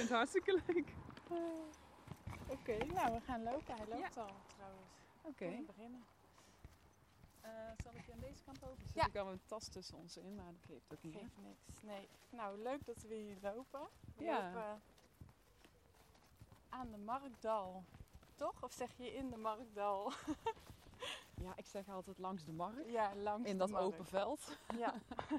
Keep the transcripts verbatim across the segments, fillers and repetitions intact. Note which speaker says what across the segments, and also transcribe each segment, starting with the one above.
Speaker 1: vind het hartstikke leuk.
Speaker 2: Uh, Oké, okay, nou we gaan lopen. Hij loopt ja. al trouwens.
Speaker 1: Oké. Okay.
Speaker 2: We beginnen.
Speaker 1: Uh, zal ik je aan deze kant open? Er zit
Speaker 2: ja.
Speaker 1: ook al een tas tussen ons in, maar dat geeft ook niet.
Speaker 2: Geeft niks. Nee. Nou, leuk dat we hier lopen. We
Speaker 1: ja.
Speaker 2: lopen aan de Marktdal. Toch? Of zeg je in de Marktdal?
Speaker 1: Ja, ik zeg altijd langs de markt.
Speaker 2: Ja, langs
Speaker 1: in
Speaker 2: de
Speaker 1: dat
Speaker 2: markt.
Speaker 1: open veld.
Speaker 2: Ja.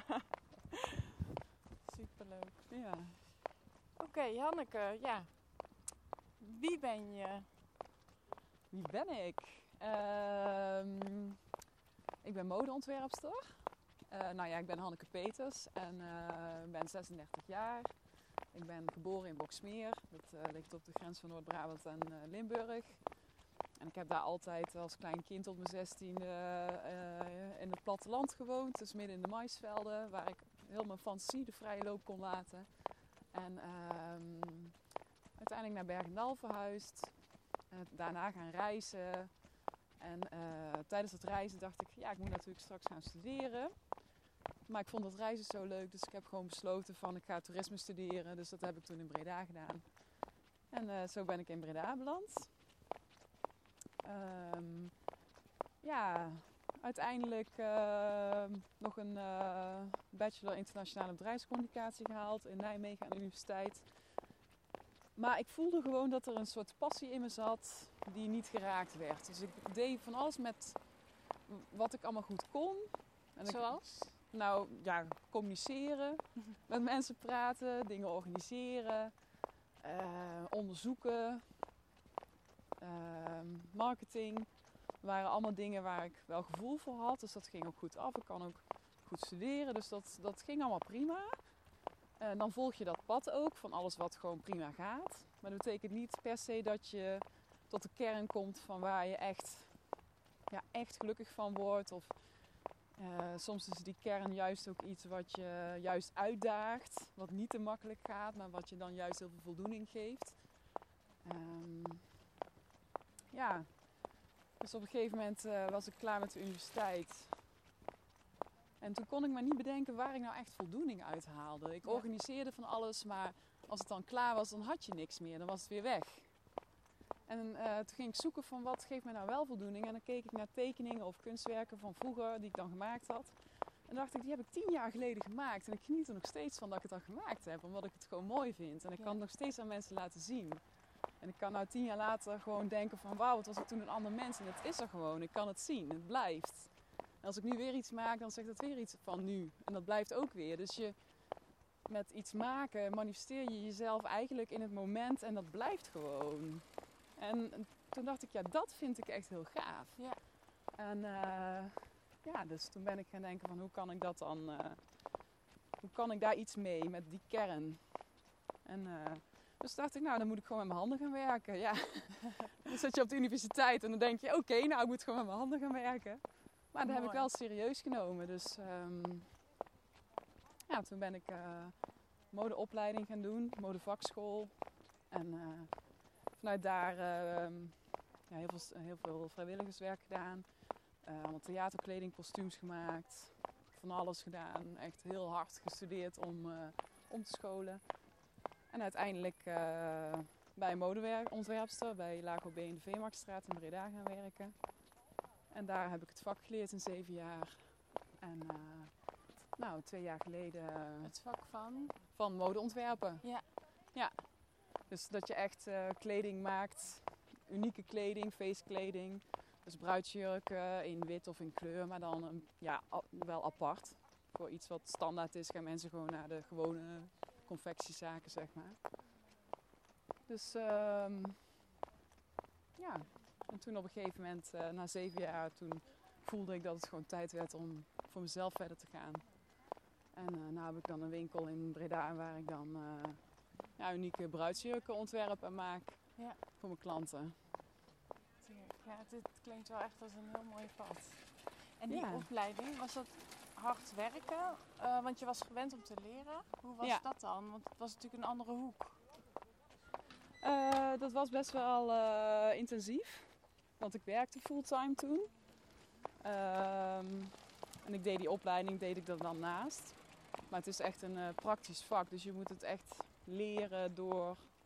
Speaker 2: Superleuk.
Speaker 1: Ja.
Speaker 2: Oké, okay, Hanneke, ja. Wie ben je?
Speaker 1: Wie ben ik? Uh, ik ben modeontwerpster. Uh, nou ja, ik ben Hanneke Peters en uh, ben zesendertig jaar. Ik ben geboren in Boxmeer. Dat uh, ligt op de grens van Noord-Brabant en uh, Limburg. En ik heb daar altijd als klein kind tot mijn zestiende uh, in het platteland gewoond. Dus midden in de maisvelden, waar ik heel mijn fantasie de vrije loop kon laten. En uh, uiteindelijk naar Bergendal verhuisd. Uh, daarna gaan reizen. En uh, tijdens het reizen dacht ik, ja, ik moet natuurlijk straks gaan studeren. Maar ik vond dat reizen zo leuk, dus ik heb gewoon besloten van ik ga toerisme studeren. Dus dat heb ik toen in Breda gedaan. En uh, zo ben ik in Breda beland. Um, ja, uiteindelijk uh, nog een uh, bachelor internationale bedrijfscommunicatie gehaald in Nijmegen aan de universiteit. Maar ik voelde gewoon dat er een soort passie in me zat die niet geraakt werd. Dus ik deed van alles met wat ik allemaal goed kon. En
Speaker 2: Zoals?
Speaker 1: Ik, nou ja, communiceren, met mensen praten, dingen organiseren, uh, onderzoeken, uh, marketing. Dat waren allemaal dingen waar ik wel gevoel voor had. Dus dat ging ook goed af. Ik kan ook goed studeren. Dus dat, dat ging allemaal prima. En dan volg je dat pad ook van alles wat gewoon prima gaat. Maar dat betekent niet per se dat je tot de kern komt van waar je echt, ja, echt gelukkig van wordt. Of uh, soms is die kern juist ook iets wat je juist uitdaagt. Wat niet te makkelijk gaat, maar wat je dan juist heel veel voldoening geeft. Um, ja, dus op een gegeven moment uh, was ik klaar met de universiteit. En toen kon ik me niet bedenken waar ik nou echt voldoening uit haalde. Ik organiseerde van alles, maar als het dan klaar was, dan had je niks meer. Dan was het weer weg. En uh, toen ging ik zoeken van wat geeft mij nou wel voldoening. En dan keek ik naar tekeningen of kunstwerken van vroeger die ik dan gemaakt had. En dacht ik, die heb ik tien jaar geleden gemaakt. En ik geniet er nog steeds van dat ik het dan gemaakt heb. Omdat ik het gewoon mooi vind. En ik kan het nog steeds aan mensen laten zien. En ik kan nou tien jaar later gewoon denken van wauw, wat was ik toen een ander mens. En het is er gewoon. Ik kan het zien. Het blijft. En als ik nu weer iets maak, dan zegt dat weer iets van nu. En dat blijft ook weer. Dus je, met iets maken manifesteer je jezelf eigenlijk in het moment. En dat blijft gewoon. En toen dacht ik, ja, dat vind ik echt heel gaaf.
Speaker 2: Ja.
Speaker 1: En uh, ja, dus toen ben ik gaan denken van hoe kan ik dat dan... Uh, hoe kan ik daar iets mee met die kern? En uh, dus dacht ik, nou, dan moet ik gewoon met mijn handen gaan werken. Ja. Dan zit je op de universiteit en dan denk je, oké, okay, nou, ik moet gewoon met mijn handen gaan werken. Maar dat heb ik wel serieus genomen. Dus um, ja, toen ben ik uh, modeopleiding gaan doen, modevakschool. En uh, vanuit daar uh, ja, heel, veel, heel veel vrijwilligerswerk gedaan. Uh, allemaal theaterkleding, kostuums gemaakt. Van alles gedaan. Echt heel hard gestudeerd om, uh, om te scholen. En uiteindelijk uh, bij een modeontwerpster bij Lago B in de Veemarktstraat in Breda gaan werken. En daar heb ik het vak geleerd in zeven jaar. En uh, nou, twee jaar geleden... Uh,
Speaker 2: het vak van?
Speaker 1: Van modeontwerpen.
Speaker 2: Ja.
Speaker 1: Ja. Dus dat je echt uh, kleding maakt. Unieke kleding, feestkleding. Dus bruidsjurken in wit of in kleur. Maar dan um, ja, a- wel apart. Voor iets wat standaard is gaan mensen gewoon naar de gewone confectiezaken, zeg maar. Dus um, ja... En toen op een gegeven moment, uh, na zeven jaar, toen voelde ik dat het gewoon tijd werd om voor mezelf verder te gaan. En uh, nu heb ik dan een winkel in Breda waar ik dan uh, ja, unieke bruidsjurken ontwerp en maak
Speaker 2: ja.
Speaker 1: voor mijn klanten.
Speaker 2: Ja, dit klinkt wel echt als een heel mooi pad. En die
Speaker 1: ja.
Speaker 2: opleiding, was dat hard werken? Uh, want je was gewend om te leren. Hoe was
Speaker 1: ja.
Speaker 2: dat dan? Want het was natuurlijk een andere hoek.
Speaker 1: Uh, dat was best wel uh, intensief. Want ik werkte fulltime toen. Um, en ik deed die opleiding, deed ik er dan naast. Maar het is echt een uh, praktisch vak. Dus je moet het echt leren door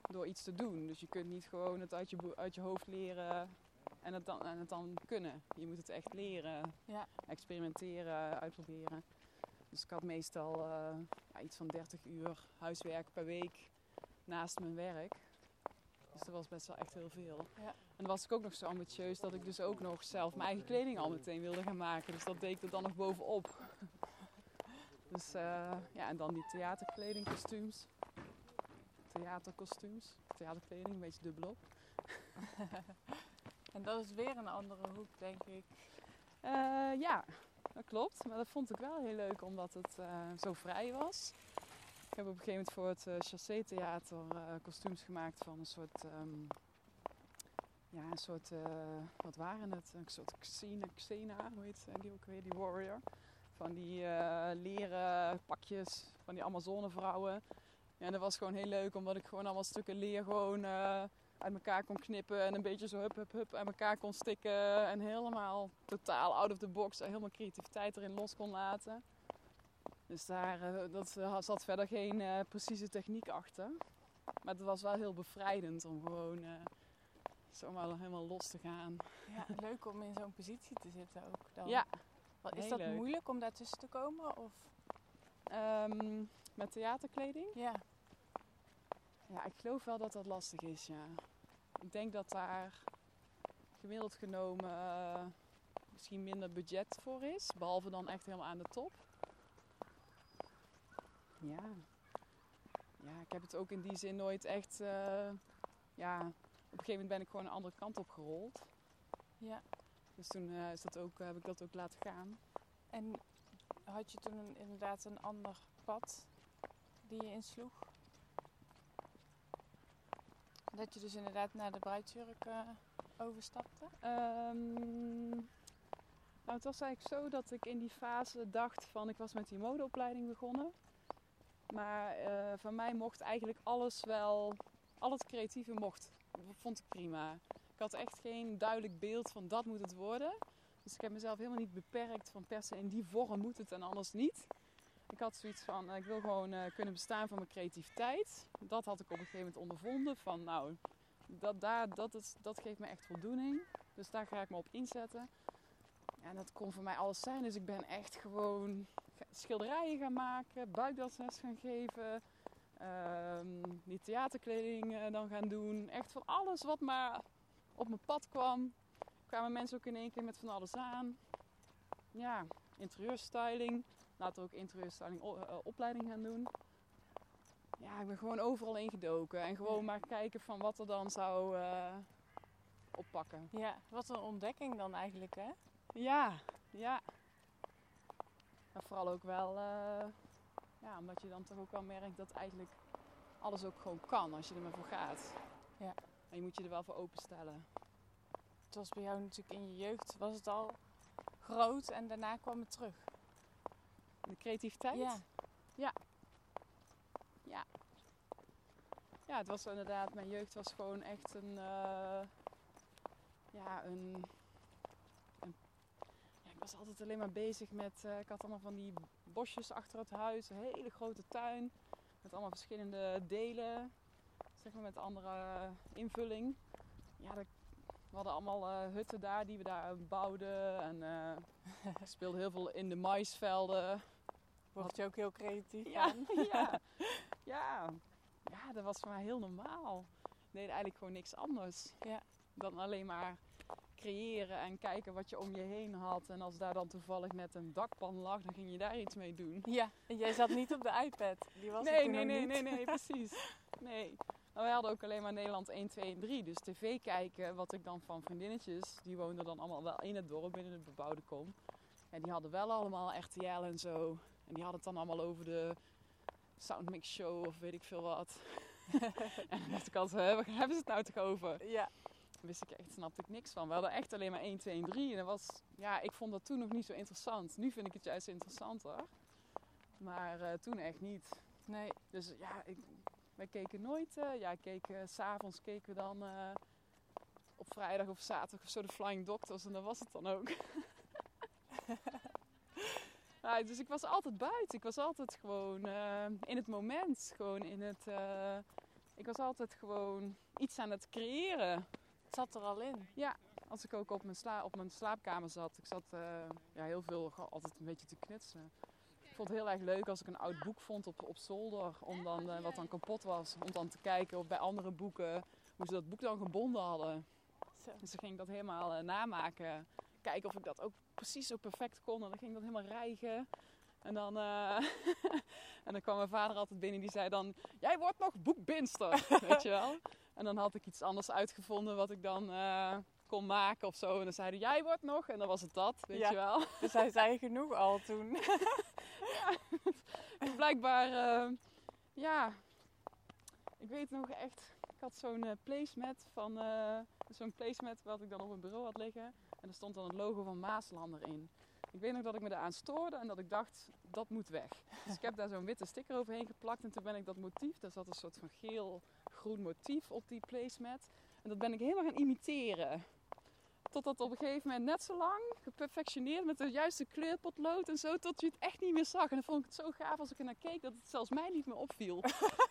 Speaker 1: door iets te doen. Dus je kunt niet gewoon het uit je, bo- uit je hoofd leren en het, dan, en het dan kunnen. Je moet het echt leren,
Speaker 2: Ja.
Speaker 1: experimenteren, uitproberen. Dus ik had meestal uh, ja, iets van dertig uur huiswerk per week naast mijn werk. Dus dat was best wel echt heel veel.
Speaker 2: Ja.
Speaker 1: En dan was ik ook nog zo ambitieus dat ik dus ook nog zelf mijn eigen kleding al meteen wilde gaan maken. Dus dat deed ik er dan nog bovenop. Dus uh, ja, en dan die theaterkleding, kostuums. Theaterkostuums. Theaterkleding, een beetje dubbelop.
Speaker 2: En dat is weer een andere hoek, denk ik.
Speaker 1: Uh, ja, dat klopt. Maar dat vond ik wel heel leuk, omdat het uh, zo vrij was. Ik heb op een gegeven moment voor het uh, Chassé Theater uh, kostuums gemaakt van een soort... Um, ja, een soort... Uh, wat waren het? Een soort Xena, Xena hoe heet die ook weer? Die warrior. Van die uh, leren pakjes van die Amazonevrouwen. Ja, en dat was gewoon heel leuk, omdat ik gewoon allemaal stukken leer gewoon uh, uit elkaar kon knippen. En een beetje zo hup, hup, hup uit elkaar kon stikken. En helemaal totaal out of the box. En helemaal creativiteit erin los kon laten. Dus daar uh, dat, uh, zat verder geen uh, precieze techniek achter. Maar het was wel heel bevrijdend om gewoon uh, zomaar helemaal los te gaan.
Speaker 2: Ja, leuk om in zo'n positie te zitten ook dan.
Speaker 1: Ja.
Speaker 2: Wat, is
Speaker 1: heel
Speaker 2: dat
Speaker 1: leuk.
Speaker 2: moeilijk om daartussen te komen? Of?
Speaker 1: Um, met theaterkleding?
Speaker 2: Ja.
Speaker 1: Ja, ik geloof wel dat dat lastig is, ja. Ik denk dat daar gemiddeld genomen uh, misschien minder budget voor is. Behalve dan echt helemaal aan de top. Ja. Ja, ik heb het ook in die zin nooit echt... Uh, ja, op een gegeven moment ben ik gewoon een andere kant op gerold.
Speaker 2: Ja.
Speaker 1: Dus toen uh, is dat ook, heb ik dat ook laten gaan.
Speaker 2: En had je toen een, inderdaad een ander pad die je insloeg? Dat je dus inderdaad naar de bruidsjurk uh, overstapte?
Speaker 1: Um, nou, het was eigenlijk zo dat ik in die fase dacht van... Ik was met die modeopleiding begonnen. Maar uh, van mij mocht eigenlijk alles wel... Al het creatieve mocht. Dat vond ik prima. Ik had echt geen duidelijk beeld van dat moet het worden. Dus ik heb mezelf helemaal niet beperkt van per se in die vorm moet het en anders niet. Ik had zoiets van, uh, ik wil gewoon uh, kunnen bestaan van mijn creativiteit. Dat had ik op een gegeven moment ondervonden. Van nou, dat, daar, dat, is, dat geeft me echt voldoening. Dus daar ga ik me op inzetten. Ja, en dat kon voor mij alles zijn. Dus ik ben echt gewoon schilderijen gaan maken, buikdansles gaan geven. Um, die theaterkleding uh, dan gaan doen. Echt van alles wat maar op mijn pad kwam. Kwamen mensen ook in één keer met van alles aan. Ja, interieurstyling. Later ook interieurstyling uh, opleiding gaan doen. Ja, ik ben gewoon overal ingedoken. En gewoon maar kijken van wat er dan zou uh, oppakken.
Speaker 2: Ja, wat een ontdekking dan eigenlijk, hè?
Speaker 1: Ja, ja. En vooral ook wel... Uh, ja, omdat je dan toch ook wel merkt dat eigenlijk alles ook gewoon kan als je er maar voor gaat.
Speaker 2: Ja.
Speaker 1: En je moet je er wel voor openstellen.
Speaker 2: Het was bij jou natuurlijk in je jeugd, was het al groot en daarna kwam het terug.
Speaker 1: De creativiteit?
Speaker 2: Ja.
Speaker 1: Ja. Ja. Ja, het was inderdaad, mijn jeugd was gewoon echt een, uh, ja, een, een ja, ik was altijd alleen maar bezig met, uh, ik had allemaal van die bosjes achter het huis, een hele grote tuin, met allemaal verschillende delen, zeg maar met andere invulling. Ja, dat, we hadden allemaal uh, hutten daar die we daar bouwden en uh, ik speelde heel veel in de maïsvelden.
Speaker 2: Word je ook heel creatief
Speaker 1: ja,
Speaker 2: van?
Speaker 1: ja, ja. Ja, dat was voor mij heel normaal. Ik deed eigenlijk gewoon niks anders
Speaker 2: ja.
Speaker 1: dan alleen maar creëren en kijken wat je om je heen had. En als daar dan toevallig net een dakpan lag, dan ging je daar iets mee doen.
Speaker 2: Ja, en jij zat niet op de iPad. Die was
Speaker 1: nee,
Speaker 2: er toen
Speaker 1: nee,
Speaker 2: nog
Speaker 1: nee,
Speaker 2: niet.
Speaker 1: nee, nee, precies. Nee. Maar wij hadden ook alleen maar Nederland één, twee en drie. Dus tv kijken, wat ik dan van vriendinnetjes, die woonden dan allemaal wel in het dorp, binnen de bebouwde kom. En die hadden wel allemaal R T L en zo. En die hadden het dan allemaal over de Soundmix Show of weet ik veel wat. En dan dacht ik altijd, waar hebben ze het nou toch over?
Speaker 2: Ja.
Speaker 1: Dan wist ik echt, snapte ik niks van. We hadden echt alleen maar één, twee en drie. En dat was, ja, ik vond dat toen nog niet zo interessant. Nu vind ik het juist interessanter. Maar uh, toen echt niet.
Speaker 2: Nee.
Speaker 1: Dus ja, ik, wij keken nooit. Uh, ja, ik keek, uh, 's avonds keken we dan uh, op vrijdag of zaterdag of zo de Flying Doctors. En dat was het dan ook. Ja, dus ik was altijd buiten. Ik was altijd gewoon uh, in het moment. Gewoon in het, uh, ik was altijd gewoon iets aan het creëren.
Speaker 2: Het zat er al in.
Speaker 1: Ja, als ik ook op mijn, sla- op mijn slaapkamer zat. Ik zat uh, ja, heel veel altijd een beetje te knutselen. Ik vond het heel erg leuk als ik een oud boek vond op, op zolder. Om dan, uh, wat dan kapot was. Om dan te kijken of bij andere boeken hoe ze dat boek dan gebonden hadden. Zo. Dus dan ging ik dat helemaal uh, namaken. Kijken of ik dat ook precies zo perfect kon. En dan ging ik dat helemaal rijgen. En dan, uh, en dan kwam mijn vader altijd binnen die zei dan... Jij wordt nog boekbindster, weet je wel. En dan had ik iets anders uitgevonden wat ik dan uh, kon maken of zo. En dan zeiden jij wordt nog. En dan was het dat, weet ja. je wel.
Speaker 2: Dus hij zei genoeg al toen.
Speaker 1: Ja, blijkbaar, uh, ja... Ik weet nog echt... Ik had zo'n uh, placemat van... Uh, zo'n placemat wat ik dan op mijn bureau had liggen. En er stond dan het logo van Maaslander in. Ik weet nog dat ik me daaraan stoorde en dat ik dacht, dat moet weg. Dus ik heb daar zo'n witte sticker overheen geplakt en toen ben ik dat motief, daar zat een soort van geel-groen motief op die placemat. En dat ben ik helemaal gaan imiteren. Totdat op een gegeven moment net zo lang geperfectioneerd met de juiste kleurpotlood en zo, tot je het echt niet meer zag. En dan vond ik het zo gaaf als ik er naar keek dat het zelfs mij niet meer opviel.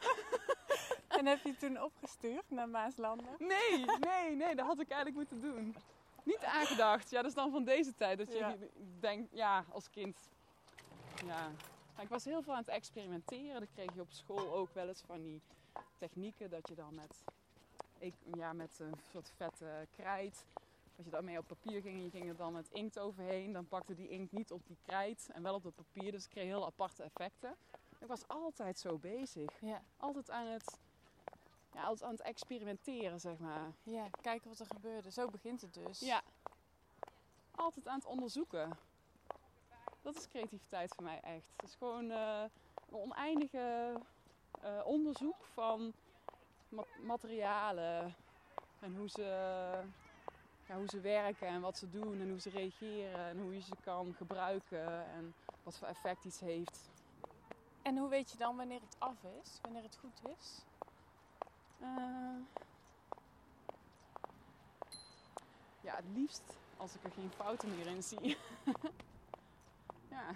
Speaker 2: En heb je het toen opgestuurd naar Maaslander?
Speaker 1: Nee, nee, nee, dat had ik eigenlijk moeten doen. Niet aangedacht. Ja, dat is dan van deze tijd. Dat je ja. denkt, ja, als kind. Ja. Maar ik was heel veel aan het experimenteren. Dat kreeg je op school ook wel eens van die technieken. Dat je dan met, ik, ja, met een soort vette krijt. Als je daarmee op papier ging en je ging er dan met inkt overheen. Dan pakte die inkt niet op die krijt en wel op het papier. Dus ik kreeg heel aparte effecten. Ik was altijd zo bezig.
Speaker 2: Ja.
Speaker 1: Altijd aan het... Ja, altijd aan het experimenteren, zeg maar.
Speaker 2: Ja, kijken wat er gebeurde. Zo begint het dus.
Speaker 1: Ja. Altijd aan het onderzoeken. Dat is creativiteit voor mij echt. Het is gewoon uh, een oneindige uh, onderzoek van ma- materialen. En hoe ze, ja, hoe ze werken en wat ze doen en hoe ze reageren. En hoe je ze kan gebruiken en wat voor effect iets heeft.
Speaker 2: En hoe weet je dan wanneer het af is? Wanneer het goed is?
Speaker 1: Uh, ja, het liefst als ik er geen fouten meer in zie. Ja.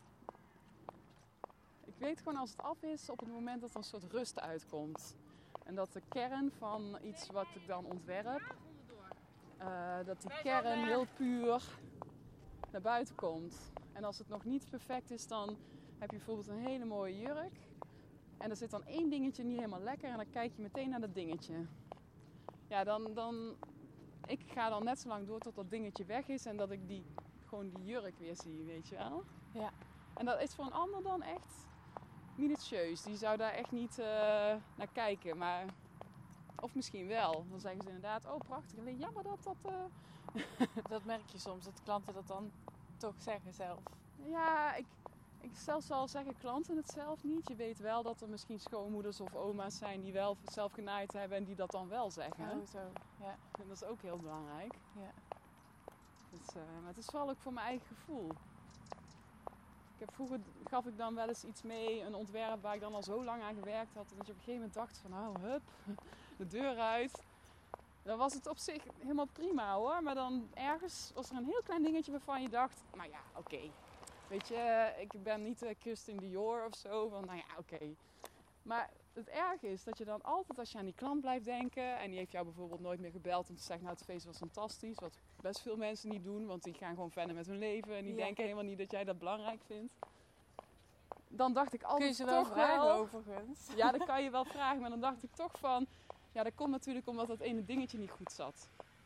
Speaker 1: Ik weet gewoon als het af is op het moment dat er een soort rust uitkomt. En dat de kern van iets wat ik dan ontwerp, uh, dat die kern heel puur naar buiten komt. En als het nog niet perfect is, dan heb je bijvoorbeeld een hele mooie jurk. En er zit dan één dingetje niet helemaal lekker en dan kijk je meteen naar dat dingetje. Ja, dan, dan... Ik ga dan net zo lang door tot dat dingetje weg is en dat ik die, gewoon die jurk weer zie, weet je wel.
Speaker 2: Ja.
Speaker 1: En dat is voor een ander dan echt minutieus. Die zou daar echt niet uh, naar kijken, maar... Of misschien wel. Dan zeggen ze inderdaad, oh prachtig. En dan jammer dat dat... Uh...
Speaker 2: Dat merk je soms, dat klanten dat dan toch zeggen zelf.
Speaker 1: Ja, ik... Ik zelfs wel zeggen klanten het zelf niet. Je weet wel dat er misschien schoonmoeders of oma's zijn die wel zelf genaaid hebben en die dat dan wel zeggen.
Speaker 2: Oh, zo. Ja.
Speaker 1: En dat is ook heel belangrijk.
Speaker 2: Ja.
Speaker 1: Dus, uh, maar het is vooral ook voor mijn eigen gevoel. Ik heb, vroeger gaf ik dan wel eens iets mee, een ontwerp waar ik dan al zo lang aan gewerkt had. Dat je op een gegeven moment dacht van, oh hup, de deur uit. Dan was het op zich helemaal prima hoor. Maar dan ergens was er een heel klein dingetje waarvan je dacht, nou ja, oké. Okay. Weet je, ik ben niet uh, Christian Dior of zo, van nou ja, oké. Okay. Maar het erge is dat je dan altijd, als je aan die klant blijft denken... en die heeft jou bijvoorbeeld nooit meer gebeld om te zeggen... nou, het feest was fantastisch, wat best veel mensen niet doen... want die gaan gewoon verder met hun leven en die ja. denken helemaal niet dat jij dat belangrijk vindt. Dan dacht ik altijd
Speaker 2: Kun je ze wel
Speaker 1: toch
Speaker 2: vragen
Speaker 1: wel,
Speaker 2: overigens?
Speaker 1: Ja, dat kan je wel vragen, maar dan dacht ik toch van... ja, dat komt natuurlijk omdat dat ene dingetje niet goed zat.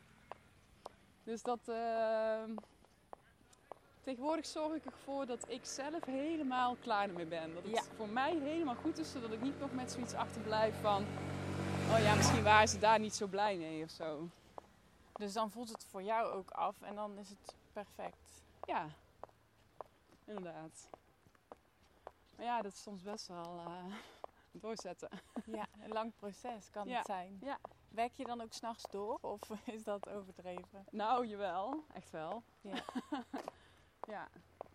Speaker 1: Dus dat... Uh, Tegenwoordig zorg ik ervoor dat ik zelf helemaal klaar ermee ben. Dat het ja. voor mij helemaal goed is, zodat ik niet nog met zoiets achterblijf van... oh ja, misschien waren ze daar niet zo blij mee of zo.
Speaker 2: Dus dan voelt het voor jou ook af en dan is het perfect.
Speaker 1: Ja, inderdaad. Maar ja, dat is soms best wel uh, doorzetten.
Speaker 2: Ja, een lang proces kan
Speaker 1: ja.
Speaker 2: het zijn.
Speaker 1: Ja.
Speaker 2: Werk je dan ook 's nachts door of is dat overdreven?
Speaker 1: Nou, jawel. Echt wel.
Speaker 2: Ja.
Speaker 1: Ja.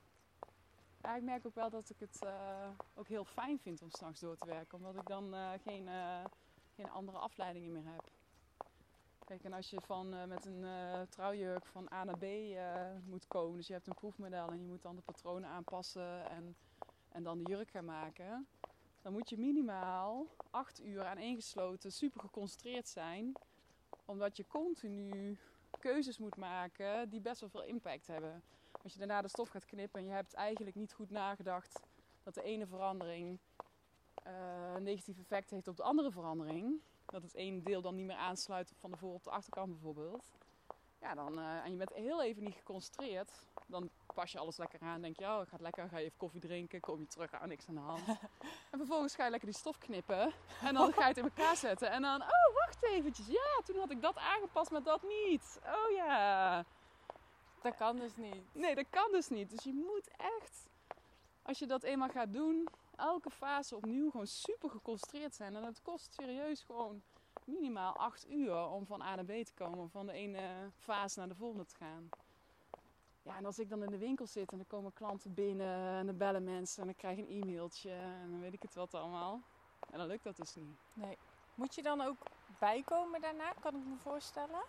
Speaker 1: Ja, ik merk ook wel dat ik het uh, ook heel fijn vind om 's nachts door te werken. Omdat ik dan uh, geen, uh, geen andere afleidingen meer heb. Kijk, en als je van, uh, met een uh, trouwjurk van A naar B uh, moet komen. Dus je hebt een proefmodel en je moet dan de patronen aanpassen en, en dan de jurk gaan maken. dan moet je minimaal acht uur aaneengesloten super geconcentreerd zijn. Omdat je continu keuzes moet maken die best wel veel impact hebben. Als je daarna de stof gaat knippen en je hebt eigenlijk niet goed nagedacht dat de ene verandering uh, een negatief effect heeft op de andere verandering. Dat het ene deel dan niet meer aansluit van de voor- op de achterkant bijvoorbeeld. Ja, dan, uh, en je bent heel even niet geconcentreerd. Dan pas je alles lekker aan. Denk je, oh, het gaat lekker. Ga je even koffie drinken. Kom je terug, aan niks aan de hand. En vervolgens ga je lekker die stof knippen. En dan ga je het in elkaar zetten. En dan, oh, wacht eventjes. Ja, toen had ik dat aangepast, maar dat niet. Oh ja.
Speaker 2: Dat kan dus niet.
Speaker 1: Nee, dat kan dus niet. Dus je moet echt, als je dat eenmaal gaat doen, elke fase opnieuw gewoon super geconcentreerd zijn. En dat kost serieus gewoon minimaal acht uur om van A naar B te komen. Van de ene fase naar de volgende te gaan. Ja, en als ik dan in de winkel zit en er komen klanten binnen en dan bellen mensen en dan krijg ik een e-mailtje en dan weet ik het wat allemaal. En dan lukt dat dus niet.
Speaker 2: Nee. Moet je dan ook bijkomen daarna, kan ik me voorstellen?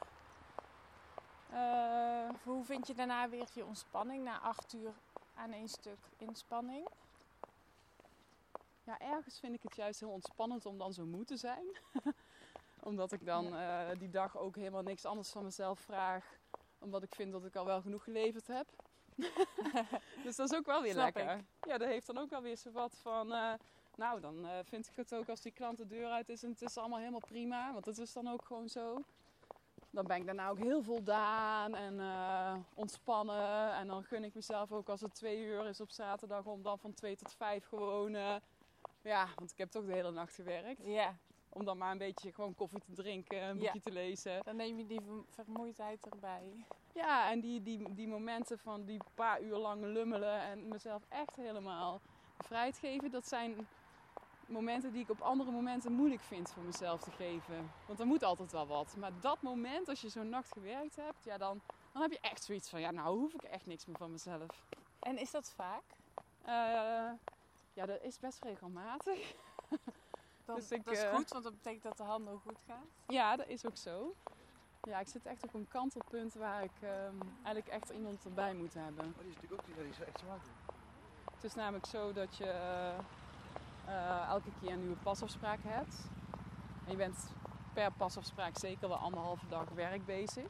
Speaker 1: Uh,
Speaker 2: Of hoe vind je daarna weer je ontspanning na acht uur aan één stuk inspanning?
Speaker 1: Ja, ergens vind ik het juist heel ontspannend om dan zo moe te zijn. Omdat ik dan uh, die dag ook helemaal niks anders van mezelf vraag. Omdat ik vind dat ik al wel genoeg geleverd heb. Dus dat is ook wel weer
Speaker 2: Snap
Speaker 1: lekker.
Speaker 2: Ik.
Speaker 1: Ja, dat heeft dan ook wel weer zo wat van... Uh, nou, dan uh, vind ik het ook als die klant de deur uit is en het is allemaal helemaal prima. Want dat is dan ook gewoon zo. Dan ben ik daarna ook heel voldaan en uh, ontspannen. En dan gun ik mezelf ook als het twee uur is op zaterdag om dan van twee tot vijf gewoon... Uh, ja, want ik heb toch de hele nacht gewerkt.
Speaker 2: Ja.
Speaker 1: Om dan maar een beetje gewoon koffie te drinken, een boekje ja. te lezen.
Speaker 2: Dan neem je die vermoeidheid erbij.
Speaker 1: Ja, en die, die, die momenten van die paar uur lang lummelen en mezelf echt helemaal vrijheid geven. Dat zijn momenten die ik op andere momenten moeilijk vind voor mezelf te geven. Want er moet altijd wel wat. Maar dat moment, als je zo'n nacht gewerkt hebt, ja, dan, dan heb je echt zoiets van, ja, nou hoef ik echt niks meer van mezelf.
Speaker 2: En is dat vaak?
Speaker 1: Uh, ja, dat is best regelmatig.
Speaker 2: Dan,
Speaker 1: dus ik,
Speaker 2: dat is
Speaker 1: uh,
Speaker 2: goed, want dat betekent dat de handel goed gaat.
Speaker 1: Ja, dat is ook zo. Ja, ik zit echt op een kantelpunt waar ik um, eigenlijk echt iemand erbij moet hebben.
Speaker 3: Maar die is natuurlijk ook die is echt zwaar.
Speaker 1: Het is namelijk zo dat je uh, uh, elke keer een nieuwe pasafspraak hebt. En je bent per pasafspraak zeker wel anderhalve dag werk bezig.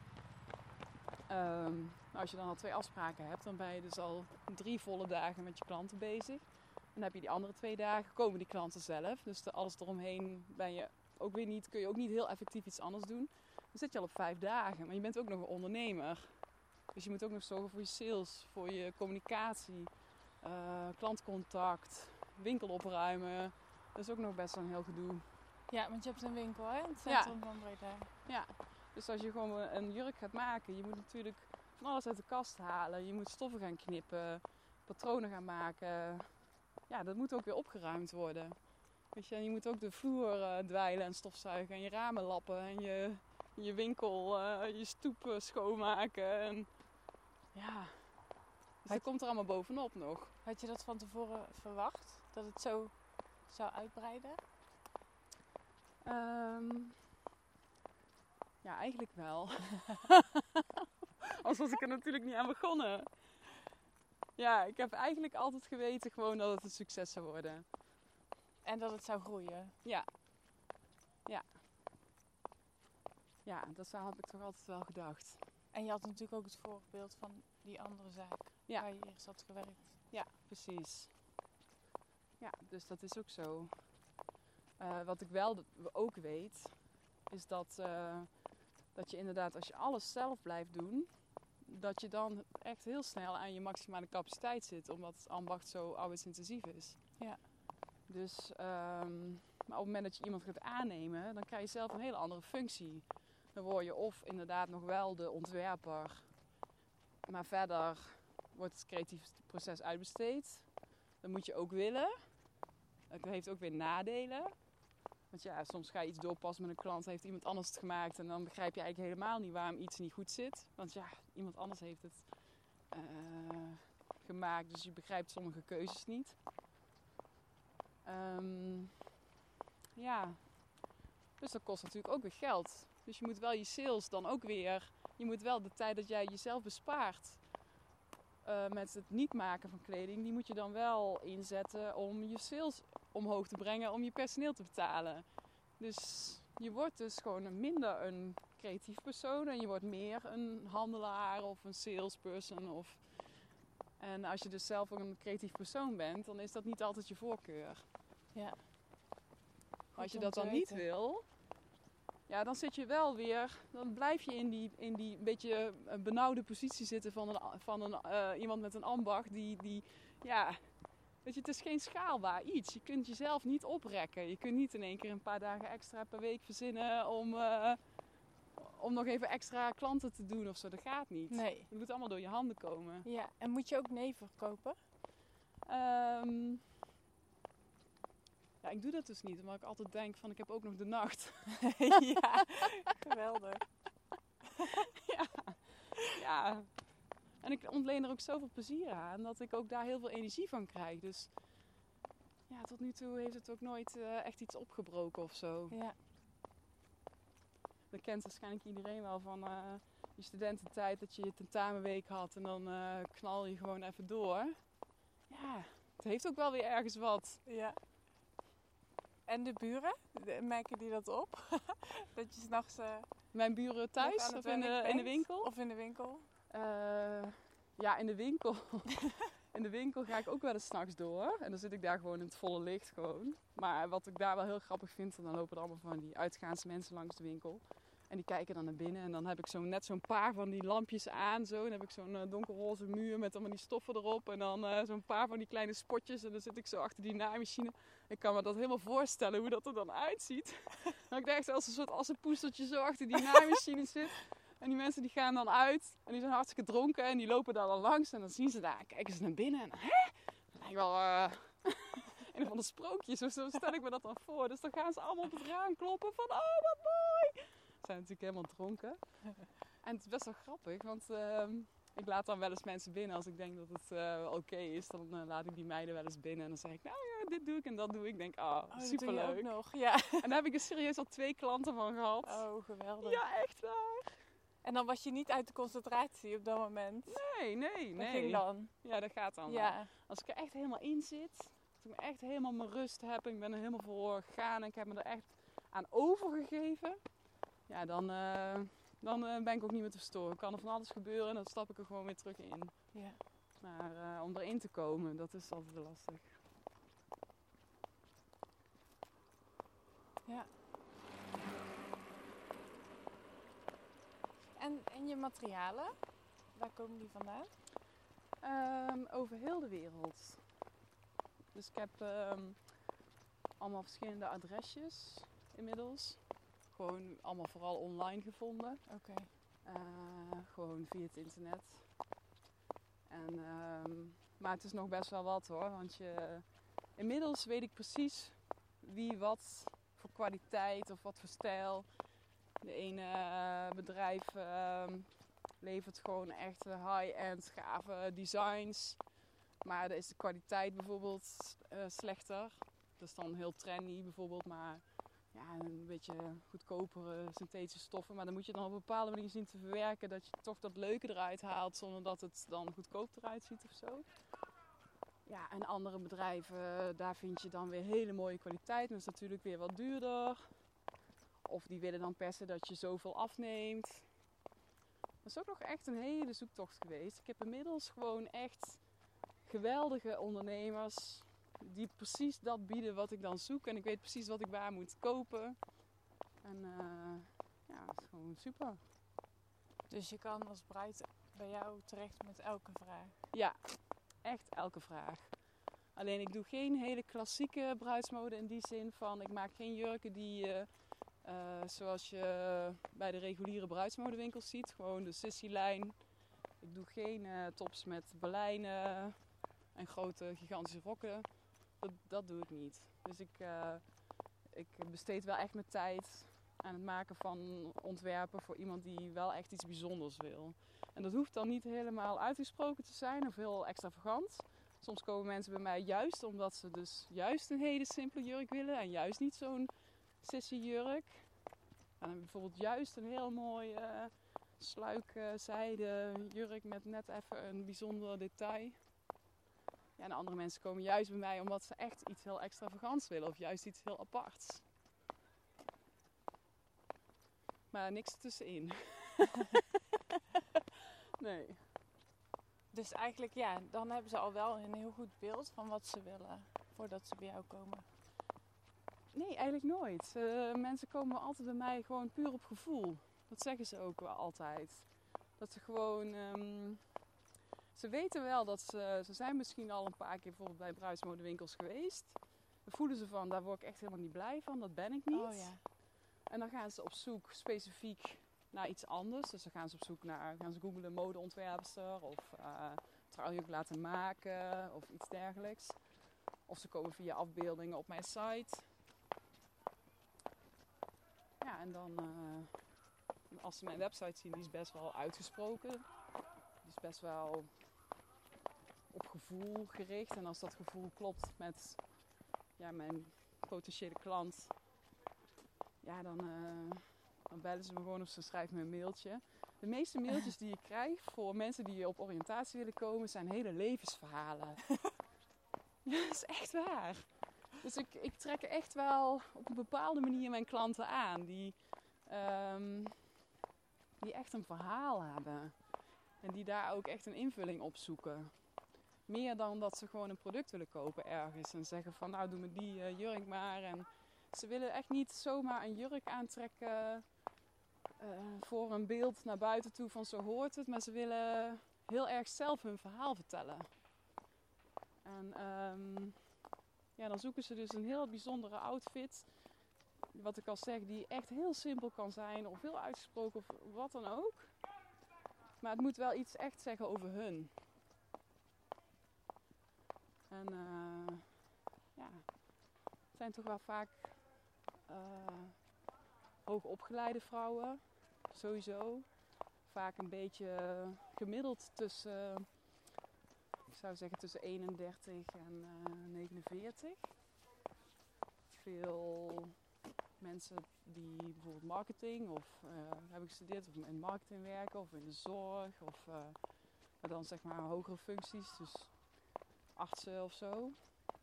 Speaker 1: Um, als je dan al twee afspraken hebt, dan ben je dus al drie volle dagen met je klanten bezig. En dan heb je die andere twee dagen, komen die klanten zelf. Dus de, alles eromheen ben je ook weer niet, kun je ook niet heel effectief iets anders doen. Dan zit je al op vijf dagen, maar je bent ook nog een ondernemer. Dus je moet ook nog zorgen voor je sales, voor je communicatie, uh, klantcontact, winkel opruimen. Dat is ook nog best wel een heel gedoe.
Speaker 2: Ja, want je hebt een winkel, hè? In het centrum ja. van Breda.
Speaker 1: Ja, dus als je gewoon een jurk gaat maken, je moet natuurlijk van alles uit de kast halen. Je moet stoffen gaan knippen, patronen gaan maken. Ja, dat moet ook weer opgeruimd worden. Weet je, en je moet ook de vloer uh, dweilen en stofzuigen en je ramen lappen en je, je winkel, uh, je stoep uh, schoonmaken. En ja, dus dat komt er allemaal bovenop nog.
Speaker 2: Had je dat van tevoren verwacht? Dat het zo zou uitbreiden?
Speaker 1: Um, ja, eigenlijk wel. Anders was ik er natuurlijk niet aan begonnen. Ja, ik heb eigenlijk altijd geweten gewoon dat het een succes zou worden.
Speaker 2: En dat het zou groeien?
Speaker 1: Ja. Ja. Ja, dat heb ik toch altijd wel gedacht.
Speaker 2: En je had natuurlijk ook het voorbeeld van die andere zaak
Speaker 1: ja.
Speaker 2: waar je eerst had gewerkt.
Speaker 1: Ja, precies. Ja, dus dat is ook zo. Uh, wat ik wel ook weet, is dat, uh, dat je inderdaad als je alles zelf blijft doen, dat je dan echt heel snel aan je maximale capaciteit zit, omdat het ambacht zo arbeidsintensief is.
Speaker 2: Ja.
Speaker 1: Dus, um, maar op het moment dat je iemand gaat aannemen, dan krijg je zelf een hele andere functie. Dan word je of inderdaad nog wel de ontwerper, maar verder wordt het creatief proces uitbesteed. Dat moet je ook willen. Dat heeft ook weer nadelen. Want ja, soms ga je iets doorpassen met een klant, heeft iemand anders het gemaakt en dan begrijp je eigenlijk helemaal niet waarom iets niet goed zit. Want ja, iemand anders heeft het uh, gemaakt, dus je begrijpt sommige keuzes niet. Um, ja, dus dat kost natuurlijk ook weer geld. Dus je moet wel je sales dan ook weer, je moet wel de tijd dat jij jezelf bespaart, uh, met het niet maken van kleding, die moet je dan wel inzetten om je sales omhoog te brengen, om je personeel te betalen. Dus je wordt dus gewoon een minder een creatief persoon en je wordt meer een handelaar of een salesperson. Of... En als je dus zelf ook een creatief persoon bent, dan is dat niet altijd je voorkeur.
Speaker 2: Ja.
Speaker 1: Maar als je dat dan niet wil, ja, dan zit je wel weer, dan blijf je in die, in die beetje benauwde positie zitten van, een, van een, uh, iemand met een ambacht die, die, ja, weet je, het is geen schaalbaar iets. Je kunt jezelf niet oprekken. Je kunt niet in één keer een paar dagen extra per week verzinnen om, uh, om nog even extra klanten te doen of zo. Dat gaat niet.
Speaker 2: Nee.
Speaker 1: Het moet allemaal door je handen komen.
Speaker 2: Ja, en moet je ook nee verkopen?
Speaker 1: Um, Ja, ik doe dat dus niet, omdat ik altijd denk van ik heb ook nog de nacht.
Speaker 2: Ja, geweldig.
Speaker 1: ja, ja. En ik ontleen er ook zoveel plezier aan dat ik ook daar heel veel energie van krijg. Dus ja, tot nu toe heeft het ook nooit uh, echt iets opgebroken of zo.
Speaker 2: Ja.
Speaker 1: Dat kent waarschijnlijk iedereen wel van uh, je studententijd dat je je tentamenweek had en dan uh, knal je gewoon even door. Ja, het heeft ook wel weer ergens wat.
Speaker 2: Ja. En de buren, merken die dat op? Dat je s'nachts... Uh,
Speaker 1: Mijn buren thuis of in de, in de winkel?
Speaker 2: Of in de winkel?
Speaker 1: Uh, ja, in de winkel. In de winkel ga ik ook wel eens 's nachts door. En dan zit ik daar gewoon in het volle licht gewoon. Maar wat ik daar wel heel grappig vind, dan lopen er allemaal van die uitgaanse mensen langs de winkel. En die kijken dan naar binnen. En dan heb ik zo, net zo'n paar van die lampjes aan. Zo. En dan heb ik zo'n uh, donkerroze muur met allemaal die stoffen erop. En dan uh, zo'n paar van die kleine spotjes. En dan zit ik zo achter die naaimachine. Ik kan me dat helemaal voorstellen hoe dat er dan uitziet. Dan ik echt als een soort assenpoestertje zo achter die naaimachine zit. En die mensen die gaan dan uit. En die zijn hartstikke dronken. En die lopen daar dan langs. En dan zien ze daar. Kijken ze naar binnen. En hè? Dan denk ik wel... Uh, een van de sprookjes. Zo stel ik me dat dan voor. Dus dan gaan ze allemaal op het raam kloppen. Van oh wat mooi. Ze zijn natuurlijk helemaal dronken. En het is best wel grappig. Want uh, ik laat dan wel eens mensen binnen. Als ik denk dat het uh, oké okay is. Dan uh, laat ik die meiden wel eens binnen. En dan zeg ik nou ja dit doe ik en dat doe ik. Ik denk ah oh, superleuk.
Speaker 2: Dat doe je ook nog. Ja.
Speaker 1: En daar heb ik er serieus al twee klanten van gehad.
Speaker 2: Oh geweldig.
Speaker 1: Ja echt waar.
Speaker 2: En dan was je niet uit de concentratie op dat moment?
Speaker 1: Nee, nee, nee.
Speaker 2: Dat ging dan?
Speaker 1: Ja, dat gaat dan
Speaker 2: ja.
Speaker 1: wel. Als ik er echt helemaal in zit, als ik echt helemaal mijn rust heb en ik ben er helemaal voor gegaan en ik heb me er echt aan overgegeven, ja, dan, uh, dan uh, ben ik ook niet meer te verstoren. Kan er van alles gebeuren en dan stap ik er gewoon weer terug in.
Speaker 2: Ja.
Speaker 1: Maar uh, om erin te komen, dat is altijd lastig.
Speaker 2: Ja. En, en je materialen, waar komen die vandaan?
Speaker 1: Um, over heel de wereld. Dus ik heb um, allemaal verschillende adresjes inmiddels. Gewoon allemaal vooral online gevonden.
Speaker 2: Oké.
Speaker 1: Okay. Uh, gewoon via het internet. En, um, maar het is nog best wel wat hoor. Want je, inmiddels weet ik precies wie wat voor kwaliteit of wat voor stijl. De ene uh, bedrijf uh, levert gewoon echt high-end gave designs. Maar dan is de kwaliteit bijvoorbeeld uh, slechter. Dat is dan heel trendy bijvoorbeeld. Maar ja, een beetje goedkopere synthetische stoffen. Maar dan moet je dan op een bepaalde manier zien te verwerken. Dat je toch dat leuke eruit haalt. Zonder dat het dan goedkoop eruit ziet of zo. Ja, en andere bedrijven, daar vind je dan weer hele mooie kwaliteit. Maar dat is natuurlijk weer wat duurder. Of die willen dan per se dat je zoveel afneemt. Dat is ook nog echt een hele zoektocht geweest. Ik heb inmiddels gewoon echt geweldige ondernemers die precies dat bieden wat ik dan zoek. En ik weet precies wat ik waar moet kopen. En uh, ja, dat is gewoon super.
Speaker 2: Dus je kan als bruid bij jou terecht met elke vraag?
Speaker 1: Ja, echt elke vraag. Alleen ik doe geen hele klassieke bruidsmode in die zin van... Ik maak geen jurken die... Uh, Uh, zoals je bij de reguliere bruidsmodewinkels ziet. Gewoon de sissy-lijn. Ik doe geen uh, tops met baleinen en grote gigantische rokken. Dat, dat doe ik niet. Dus ik, uh, ik besteed wel echt mijn tijd aan het maken van ontwerpen voor iemand die wel echt iets bijzonders wil. En dat hoeft dan niet helemaal uitgesproken te zijn of heel extravagant. Soms komen mensen bij mij juist omdat ze dus juist een hele simpele jurk willen en juist niet zo'n sissy jurk. En dan bijvoorbeeld juist een heel mooi uh, sluik, uh, zijde, jurk met net even een bijzonder detail. Ja, en andere mensen komen juist bij mij omdat ze echt iets heel extravagants willen of juist iets heel aparts. Maar niks ertussenin. Nee.
Speaker 2: Dus eigenlijk, ja, dan hebben ze al wel een heel goed beeld van wat ze willen voordat ze bij jou komen.
Speaker 1: Nee, eigenlijk nooit. Uh, mensen komen altijd bij mij gewoon puur op gevoel. Dat zeggen ze ook wel altijd. Dat ze gewoon... Um, ze weten wel dat ze... Ze zijn misschien al een paar keer bijvoorbeeld bij bruidsmodewinkels geweest. Dan voelen ze van, daar word ik echt helemaal niet blij van. Dat ben ik niet.
Speaker 2: Oh, ja.
Speaker 1: En dan gaan ze op zoek specifiek naar iets anders. Dus dan gaan ze op zoek naar... Gaan ze googlen modeontwerpster of uh, trouwjurk laten maken of iets dergelijks. Of ze komen via afbeeldingen op mijn site. Ja, en dan... Uh, als ze mijn website zien, die is best wel uitgesproken. Die is best wel op gevoel gericht. En als dat gevoel klopt met ja, mijn potentiële klant, ja, dan, uh, dan bellen ze me gewoon of ze schrijven me een mailtje. De meeste mailtjes die ik krijg voor mensen die op oriëntatie willen komen, zijn hele levensverhalen. Ja, dat is echt waar. Dus ik, ik trek echt wel op een bepaalde manier mijn klanten aan. Die... Um, Die echt een verhaal hebben. En die daar ook echt een invulling op zoeken. Meer dan dat ze gewoon een product willen kopen ergens. En zeggen van nou doe me die uh, jurk maar. En ze willen echt niet zomaar een jurk aantrekken. Uh, voor een beeld naar buiten toe van zo hoort het. Maar ze willen heel erg zelf hun verhaal vertellen. En um, ja, dan zoeken ze dus een heel bijzondere outfit. Wat ik al zeg, die echt heel simpel kan zijn of heel uitgesproken of wat dan ook. Maar het moet wel iets echt zeggen over hun. En uh, ja, het zijn toch wel vaak uh, hoogopgeleide vrouwen, sowieso. Vaak een beetje gemiddeld tussen, ik zou zeggen tussen eenendertig en uh, negenenveertig. Veel... Mensen die bijvoorbeeld marketing of uh, hebben gestudeerd of in marketing werken of in de zorg of uh, maar dan zeg maar hogere functies, dus artsen of zo.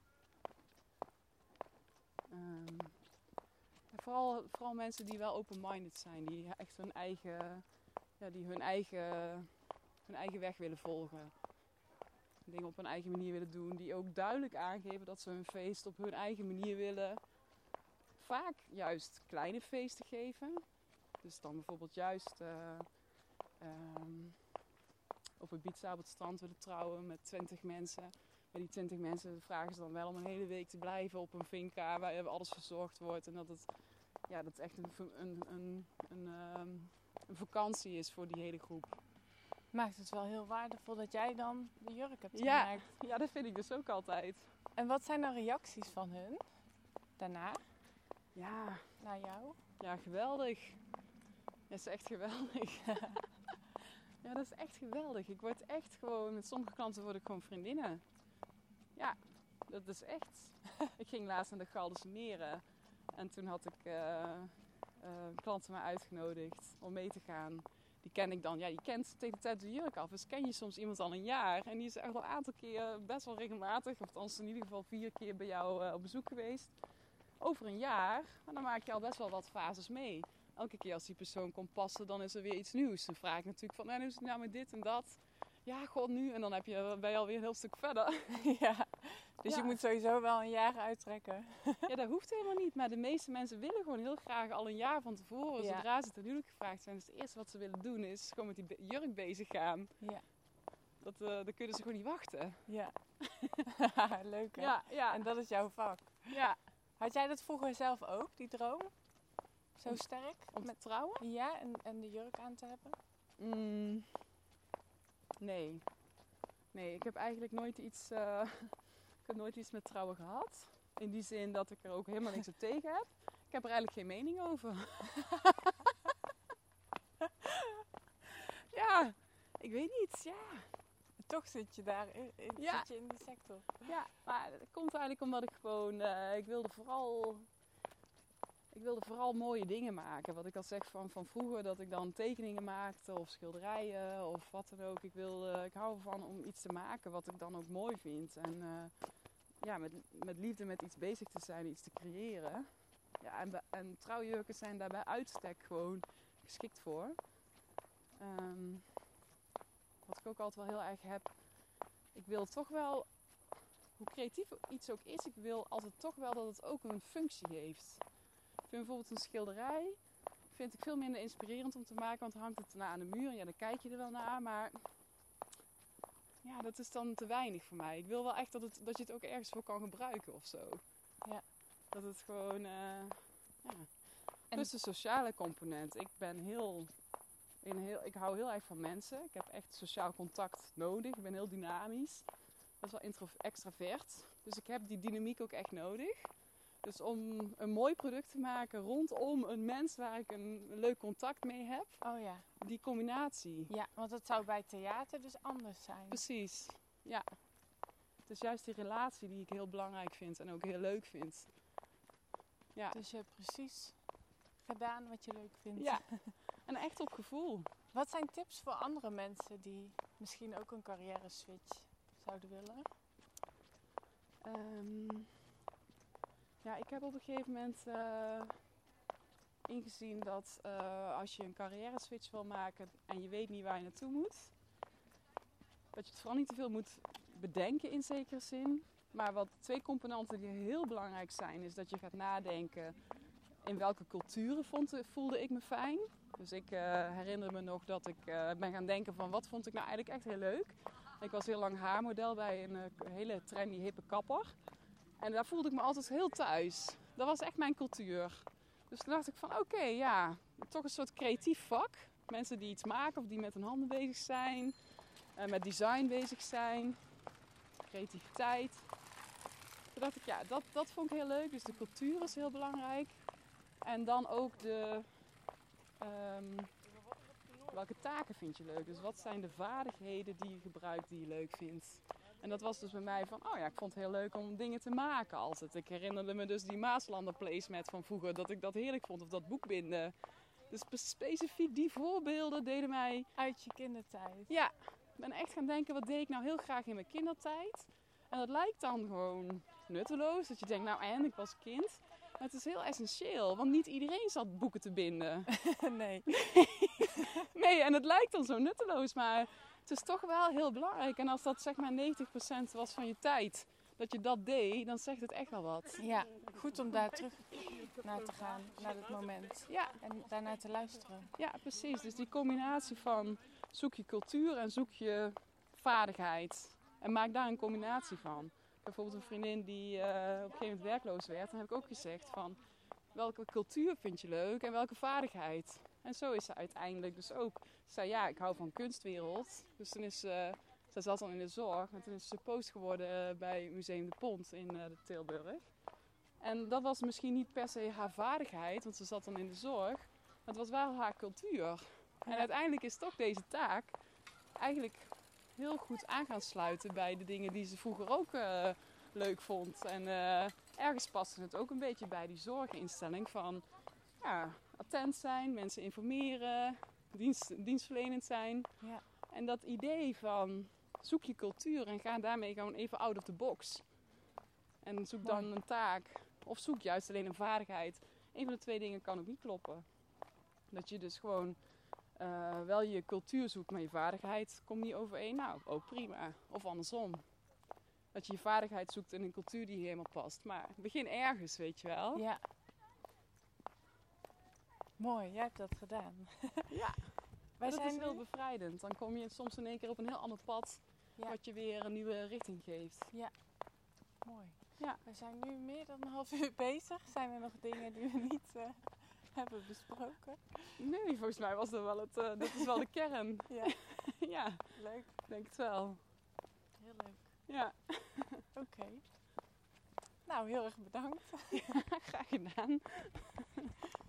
Speaker 1: Um, vooral, vooral mensen die wel open-minded zijn, die echt hun eigen, ja, die hun eigen, hun eigen weg willen volgen. Dingen op hun eigen manier willen doen, die ook duidelijk aangeven dat ze hun feest op hun eigen manier willen. Vaak juist kleine feesten geven. Dus dan bijvoorbeeld juist uh, um, op Ibiza op het strand willen trouwen met twintig mensen. Maar die twintig mensen vragen ze dan wel om een hele week te blijven op een finca waar alles verzorgd wordt. En dat het, ja, dat het echt een, een, een, een, um, een vakantie is voor die hele groep.
Speaker 2: Maakt het wel heel waardevol dat jij dan de jurk hebt
Speaker 1: ja,
Speaker 2: gemaakt.
Speaker 1: Ja, dat vind ik dus ook altijd.
Speaker 2: En wat zijn dan reacties van hun daarna?
Speaker 1: Ja.
Speaker 2: Naar jou?
Speaker 1: Ja, geweldig. Ja, dat is echt geweldig. Ja, dat is echt geweldig. Ik word echt gewoon, met sommige klanten word ik gewoon vriendinnen. Ja, dat is echt. Ik ging laatst naar de Galdense Meren. En toen had ik uh, uh, klanten mij uitgenodigd om mee te gaan. Die ken ik dan. Ja, die kent tegen de tijd de jurk af. Dus ken je soms iemand al een jaar. En die is echt al een aantal keer best wel regelmatig. Of althans in ieder geval vier keer bij jou uh, op bezoek geweest. Over een jaar. Maar dan maak je al best wel wat fases mee. Elke keer als die persoon komt passen, dan is er weer iets nieuws. Dan vraag ik natuurlijk van, nou, hoe is het nou met dit en dat? Ja, god nu. En dan heb je, ben je alweer een heel stuk verder.
Speaker 2: Ja, dus
Speaker 1: ja.
Speaker 2: Je moet sowieso wel een jaar uittrekken.
Speaker 1: Ja, dat hoeft helemaal niet. Maar de meeste mensen willen gewoon heel graag al een jaar van tevoren. Ja. Zodra ze ten huwelijk gevraagd zijn. Dus het eerste wat ze willen doen is gewoon met die be- jurk bezig gaan.
Speaker 2: Ja.
Speaker 1: Dat, uh, dan kunnen ze gewoon niet wachten.
Speaker 2: Ja. Leuk hè?
Speaker 1: Ja, ja.
Speaker 2: En dat is jouw vak.
Speaker 1: Ja.
Speaker 2: Had jij dat vroeger zelf ook, die droom? Zo sterk?
Speaker 1: Om te trouwen?
Speaker 2: Ja, en, en de jurk aan te hebben?
Speaker 1: Mm, nee. Nee, ik heb eigenlijk nooit iets, uh, ik heb nooit iets met trouwen gehad. In die zin dat ik er ook helemaal niks op tegen heb. Ik heb er eigenlijk geen mening over. Ja, ik weet niet, ja.
Speaker 2: Toch zit je daar, in, in,
Speaker 1: ja.
Speaker 2: zit je in die sector.
Speaker 1: Ja, maar het komt eigenlijk omdat ik gewoon, uh, ik wilde vooral... ik wilde vooral mooie dingen maken. Wat ik al zeg van, van vroeger, dat ik dan tekeningen maakte of schilderijen of wat dan ook. Ik, wil, uh, ik hou ervan om iets te maken wat ik dan ook mooi vind. En uh, ja, met, met liefde met iets bezig te zijn, iets te creëren. Ja, en, en trouwjurken zijn daarbij uitstek gewoon geschikt voor. Um, wat ik ook altijd wel heel erg heb. Ik wil toch wel, hoe creatief iets ook is, ik wil altijd toch wel dat het ook een functie heeft. Ik vind bijvoorbeeld een schilderij vind ik veel minder inspirerend om te maken, want dan hangt het na aan de muur. Ja, dan kijk je er wel naar, maar ja, dat is dan te weinig voor mij. Ik wil wel echt dat, het, dat je het ook ergens voor kan gebruiken of zo.
Speaker 2: Ja.
Speaker 1: Dat het gewoon, uh, ja. En plus de sociale component. Ik ben heel, in heel, ik hou heel erg van mensen. Ik heb echt sociaal contact nodig. Ik ben heel dynamisch. Best wel intro, extravert. Dus ik heb die dynamiek ook echt nodig. Dus om een mooi product te maken rondom een mens waar ik een leuk contact mee heb.
Speaker 2: Oh ja.
Speaker 1: Die combinatie.
Speaker 2: Ja, want dat zou bij theater dus anders zijn.
Speaker 1: Precies, ja. Het is juist die relatie die ik heel belangrijk vind en ook heel leuk vind. Ja.
Speaker 2: Dus je hebt precies gedaan wat je leuk vindt.
Speaker 1: Ja, en echt op gevoel.
Speaker 2: Wat zijn tips voor andere mensen die misschien ook een carrière switch zouden willen?
Speaker 1: Um, ja, ik heb op een gegeven moment uh, ingezien dat uh, als je een carrière switch wil maken en je weet niet waar je naartoe moet, dat je het vooral niet te veel moet bedenken in zekere zin. Maar wat twee componenten die heel belangrijk zijn, is dat je gaat nadenken in welke culturen vond, voelde ik me fijn. Dus ik uh, herinner me nog dat ik uh, ben gaan denken van wat vond ik nou eigenlijk echt heel leuk. Ik was heel lang haarmodel bij een uh, hele trendy hippe kapper. En daar voelde ik me altijd heel thuis. Dat was echt mijn cultuur. Dus toen dacht ik van oké, okay, ja, toch een soort creatief vak. Mensen die iets maken of die met hun handen bezig zijn. Uh, met design bezig zijn. Creativiteit. Toen dacht ik ja, dat, dat vond ik heel leuk. Dus de cultuur is heel belangrijk. En dan ook de... Um, welke taken vind je leuk? Dus wat zijn de vaardigheden die je gebruikt die je leuk vindt? En dat was dus bij mij van, oh ja, ik vond het heel leuk om dingen te maken altijd. Ik herinnerde me dus die Maaslander placemat van vroeger, dat ik dat heerlijk vond, of dat boekbinden. Dus specifiek die voorbeelden deden mij...
Speaker 2: Uit je kindertijd.
Speaker 1: Ja, ik ben echt gaan denken, wat deed ik nou heel graag in mijn kindertijd? En dat lijkt dan gewoon nutteloos, dat je denkt, nou en, ik was kind. Maar het is heel essentieel, want niet iedereen zat boeken te binden.
Speaker 2: Nee.
Speaker 1: Nee, en het lijkt dan zo nutteloos, maar het is toch wel heel belangrijk. En als dat zeg maar negentig procent was van je tijd, dat je dat deed, dan zegt het echt wel wat.
Speaker 2: Ja, goed om daar terug naar te gaan, naar dat moment.
Speaker 1: Ja.
Speaker 2: En daarnaar te luisteren.
Speaker 1: Ja, precies. Dus die combinatie van zoek je cultuur en zoek je vaardigheid. En maak daar een combinatie van. Bijvoorbeeld een vriendin die uh, op een gegeven moment werkloos werd. Dan heb ik ook gezegd van welke cultuur vind je leuk en welke vaardigheid. En zo is ze uiteindelijk dus ook. Ze zei ja, ik hou van kunstwereld. Dus toen is ze, uh, ze zat dan in de zorg. En toen is ze post geworden uh, bij Museum de Pont in uh, de Tilburg. En dat was misschien niet per se haar vaardigheid, want ze zat dan in de zorg. Maar het was wel haar cultuur. Ja. En uiteindelijk is toch deze taak eigenlijk heel goed aan gaan sluiten bij de dingen die ze vroeger ook uh, leuk vond. En uh, ergens paste het ook een beetje bij die zorginstelling van ja, attent zijn, mensen informeren, dienst, dienstverlenend zijn.
Speaker 2: Ja.
Speaker 1: En dat idee van zoek je cultuur en ga daarmee gewoon even out of the box. En zoek dan Mooi. Een taak of zoek juist alleen een vaardigheid. Een van de twee dingen kan ook niet kloppen. Dat je dus gewoon uh, wel je cultuur zoekt, maar je vaardigheid komt niet overeen. Nou, ook prima. Of andersom. Dat je je vaardigheid zoekt in een cultuur die helemaal past. Maar begin ergens, weet je wel.
Speaker 2: Ja. Mooi, jij hebt dat gedaan.
Speaker 1: Ja.
Speaker 2: Wij
Speaker 1: dat
Speaker 2: zijn
Speaker 1: is heel
Speaker 2: nu...
Speaker 1: bevrijdend. Dan kom je soms in één keer op een heel ander pad. Ja. Wat je weer een nieuwe richting geeft.
Speaker 2: Ja. Mooi.
Speaker 1: Ja.
Speaker 2: We zijn nu meer dan een half uur bezig. Zijn er nog dingen die we niet uh, hebben besproken?
Speaker 1: Nee, volgens mij was dat wel het, uh, dat is wel de kern.
Speaker 2: Ja.
Speaker 1: Ja.
Speaker 2: Leuk.
Speaker 1: Ik denk het wel.
Speaker 2: Heel leuk.
Speaker 1: Ja.
Speaker 2: Oké. Okay. Nou, heel erg bedankt.
Speaker 1: Ja, graag gedaan.